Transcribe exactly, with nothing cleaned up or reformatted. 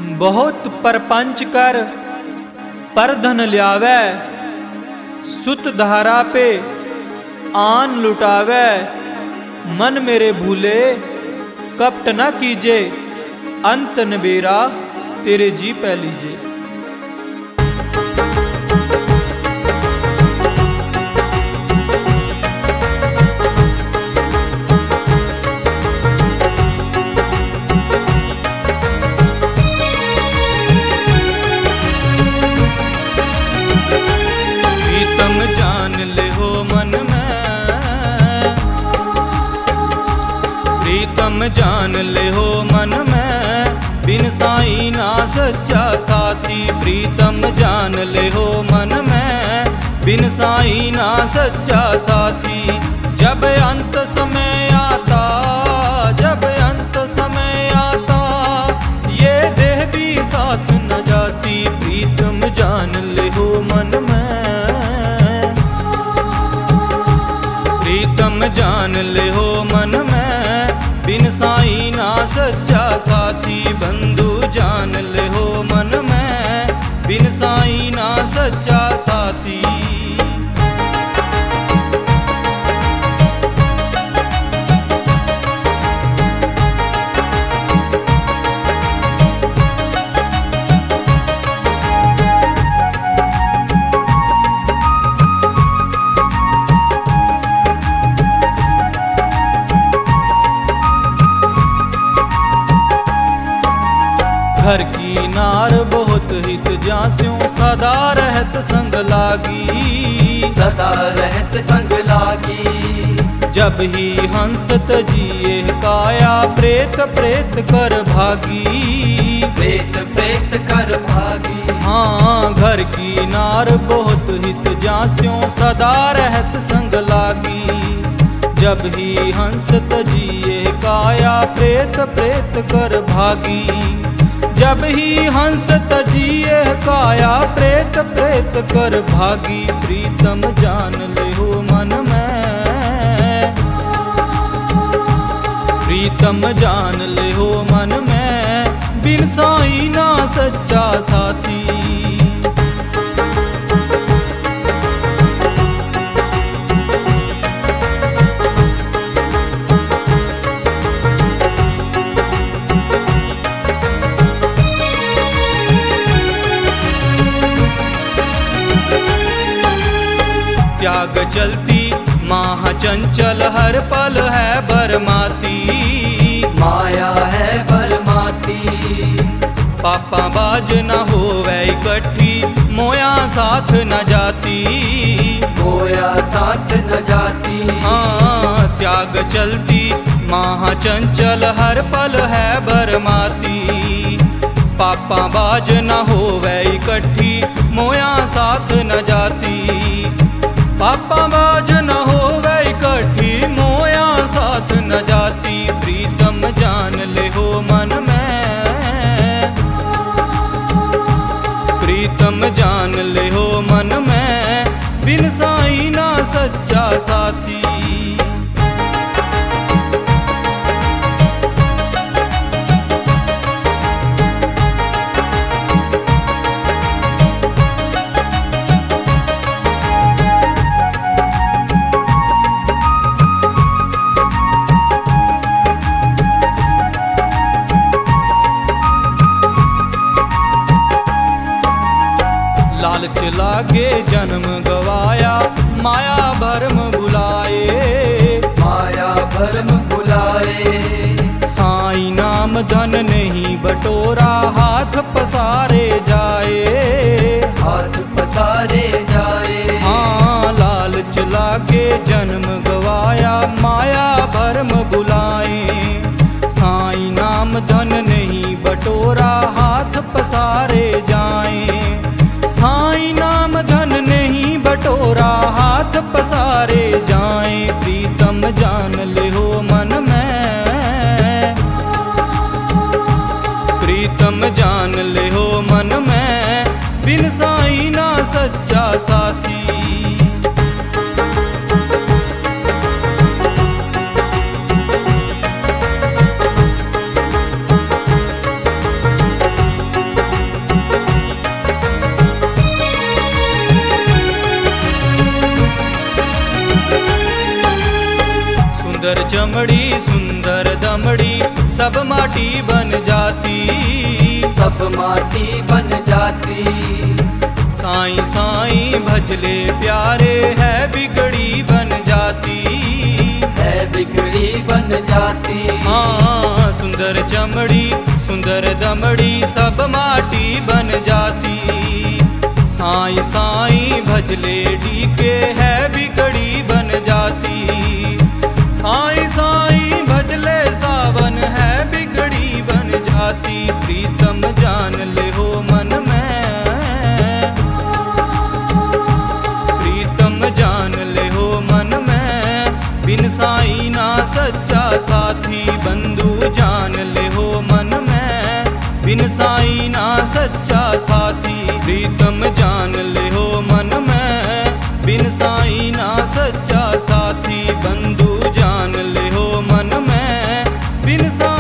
बहुत परपंच कर पर धन ल्यावै, सुत धारा पे आन लुटावै। मन मेरे भूले कपट न कीजे, अंत नबेरा तेरे जी पै लीजे। प्रीतम जान ले हो मन में, प्रीतम जान ले हो मन में, बिन साईं ना सच्चा साथी। प्रीतम जान ले हो मन में, बिन साईं ना सच्चा साथी। जब अंत समय आता, जब अंत समय आता, ये देह भी साथ न जाती। प्रीतम जान ले हो मन में, प्रीतम जान ले हो मन में, बिन साईं ना सच्चा साथी। बंधु जान ले हो मन में, बिन साईं ना सच्चा साथी। घर की नार बहुत हित जास्यों, सदा रहत संग लागी, सदा रहत संग लागी। जब ही हंस तजिए काया, प्रेत प्रेत कर भागी, प्रेत प्रेत कर भागी। हाँ घर की नार बहुत हित जास्यों, सदा रहत संग लागी। जब ही हंस तजिए काया, प्रेत प्रेत कर भागी। जब ही हंस तजिए काया, प्रेत प्रेत कर भागी। प्रीतम जान ले हो मन में, प्रीतम जान ले हो मन में, बिन साईं ना सच्चा साथी। त्याग चलती माह चंचल, हर पल है बरमाती, माया है बरमाती। पापा बाज न होवे इकट्ठी, मोया साथ न जाती, मोया साथ न जाती। हाँ त्याग चलती माह चंचल, हर पल है बरमाती। पापा बाज न होवे इकट्ठी, मोया साथ न जाती। पापा बाज न होवे इकट्ठी, मोया साथ न जाती। प्रीतम जान ले हो मन में, प्रीतम जान ले हो मन में, बिन साईं ना सच्चा साथी। लालच लागे जन्म गवाया, माया भरम बुलाए, माया भरम बुलाए। साईं नाम धन नहीं बटोरा, हाथ पसारे जाए, हाथ पसारे जाए। हाँ लालच लागे जन्म गवाया, माया भरम बुलाए। साईं नाम धन नहीं बटोरा, हाथ पसारे जाए। साईं नाम धन नहीं बटोरा, हाथ पसारे जाएं। प्रीतम जान ले हो मन में, प्रीतम जान ले हो मन में, बिन साईं ना सच्चा साथी। चमड़ी सुंदर दमड़ी सब माटी बन जाती, सब माटी बन जाती। साईं साईं भजले प्यारे है बिगड़ी बन जाती, है बिगड़ी बन जाती। हाँ सुंदर चमड़ी सुंदर दमड़ी सब माटी बन जाती। साईं साईं भजले डीके है बिगड़ी बन जाती। साईं साईं भजले सावन है बिगड़ी बन जाती। प्रीतम जान ले हो मन में, प्रीतम जान ले हो मन में, बिन साईं ना सच्चा साथी। बंधु जान ले हो मन में, बिन साईं ना सच्चा साथी। प्रीतम जान ले हो मन में, बिन साईं ना सच्चा साथी। बंधु जान ले हो मन में, बिन साईं